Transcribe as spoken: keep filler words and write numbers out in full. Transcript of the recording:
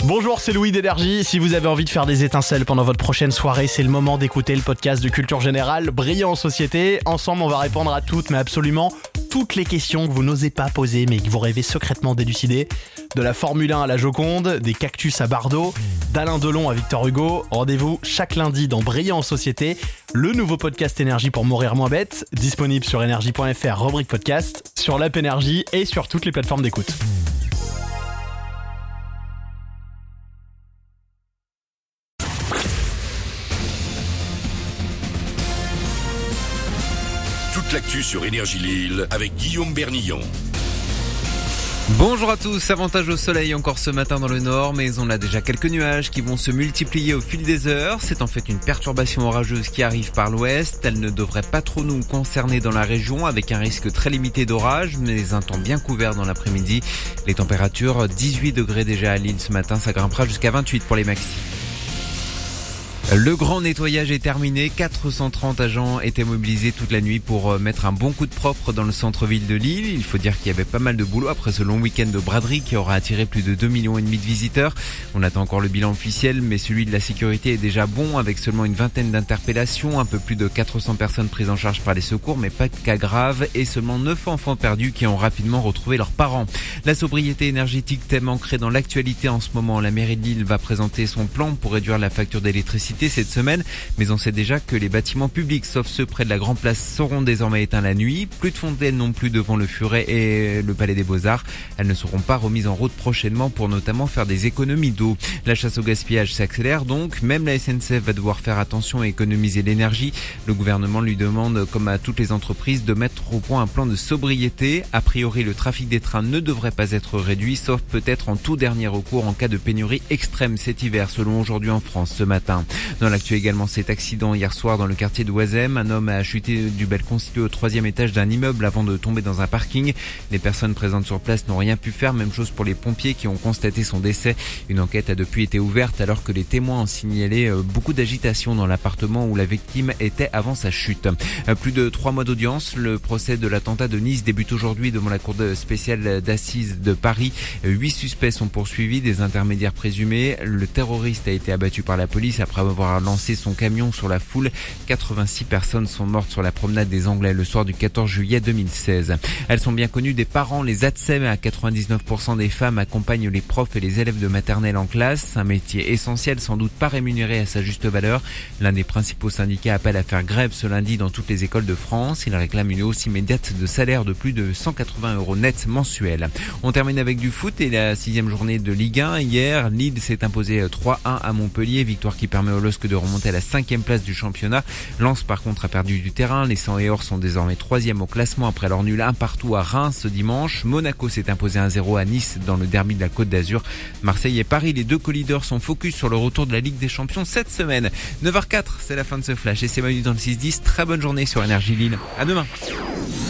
Bonjour, c'est Louis d'Énergie. Si vous avez envie de faire des étincelles pendant votre prochaine soirée, c'est le moment d'écouter le podcast de Culture Générale, Brillant en Société. Ensemble, on va répondre à toutes, mais absolument toutes les questions que vous n'osez pas poser, mais que vous rêvez secrètement d'élucider. De la Formule un à la Joconde, des cactus à Bardot, d'Alain Delon à Victor Hugo. Rendez-vous chaque lundi dans Brillant en Société, le nouveau podcast Énergie pour mourir moins bête, disponible sur énergie point f r, rubrique podcast, sur l'app Énergie et sur toutes les plateformes d'écoute. Toute l'actu sur Énergie Lille avec Guillaume Bernillon. Bonjour à tous, avantage au soleil encore ce matin dans le nord, mais on a déjà quelques nuages qui vont se multiplier au fil des heures. C'est en fait une perturbation orageuse qui arrive par l'ouest. Elle ne devrait pas trop nous concerner dans la région, avec un risque très limité d'orage, mais un temps bien couvert dans l'après-midi. Les températures, dix-huit degrés déjà à Lille ce matin, ça grimpera jusqu'à vingt-huit pour les maxi. Le grand nettoyage est terminé, quatre cent trente agents étaient mobilisés toute la nuit pour mettre un bon coup de propre dans le centre-ville de Lille. Il faut dire qu'il y avait pas mal de boulot après ce long week-end de braderie qui aura attiré plus de deux virgule cinq millions de visiteurs. On attend encore le bilan officiel, mais celui de la sécurité est déjà bon, avec seulement une vingtaine d'interpellations, un peu plus de quatre cents personnes prises en charge par les secours, mais pas de cas graves, et seulement neuf enfants perdus qui ont rapidement retrouvé leurs parents. La sobriété énergétique, thème ancré dans l'actualité en ce moment. La mairie de Lille va présenter son plan pour réduire la facture d'électricité cette semaine, mais on sait déjà que les bâtiments publics, sauf ceux près de la Grand Place, seront désormais éteints la nuit. Plus de fontaines non plus devant le Furet et le Palais des Beaux-Arts. Elles ne seront pas remises en route prochainement pour notamment faire des économies d'eau. La chasse au gaspillage s'accélère donc. Même la S N C F va devoir faire attention à économiser l'énergie. Le gouvernement lui demande, comme à toutes les entreprises, de mettre au point un plan de sobriété. A priori, le trafic des trains ne devrait pas être réduit, sauf peut-être en tout dernier recours en cas de pénurie extrême cet hiver, selon Aujourd'hui en France ce matin. Dans l'actu également, cet accident hier soir dans le quartier de Oisem. Un homme a chuté du balcon situé au troisième étage d'un immeuble avant de tomber dans un parking. Les personnes présentes sur place n'ont rien pu faire. Même chose pour les pompiers qui ont constaté son décès. Une enquête a depuis été ouverte alors que les témoins ont signalé beaucoup d'agitation dans l'appartement où la victime était avant sa chute. Plus de trois mois d'audience. Le procès de l'attentat de Nice débute aujourd'hui devant la cour spéciale d'assises de Paris. Huit suspects sont poursuivis, des intermédiaires présumés. Le terroriste a été abattu par la police après avoir lancé son camion sur la foule. quatre-vingt-six personnes sont mortes sur la promenade des Anglais le soir du quatorze juillet deux mille seize. Elles sont bien connues des parents. Les A T S E M, à quatre-vingt-dix-neuf pour cent des femmes, accompagnent les profs et les élèves de maternelle en classe. Un métier essentiel, sans doute pas rémunéré à sa juste valeur. L'un des principaux syndicats appelle à faire grève ce lundi dans toutes les écoles de France. Il réclame une hausse immédiate de salaire de plus de cent quatre-vingts euros net mensuels. On termine avec du foot et la sixième journée de Ligue un. Hier, Lille s'est imposé trois un à Montpellier, victoire qui permet au L O S C de remonter à la cinquième place du championnat. Lens par contre a perdu du terrain. Les cent et or sont désormais troisième au classement après leur nul un partout à Reims ce dimanche. Monaco s'est imposé un zéro à Nice dans le derby de la Côte d'Azur. Marseille et Paris, les deux co-leaders, sont focus sur le retour de la Ligue des Champions cette semaine. neuf heures zéro quatre, c'est la fin de ce flash et c'est Manu dans le six dix. Très bonne journée sur Énergie Lille. À demain.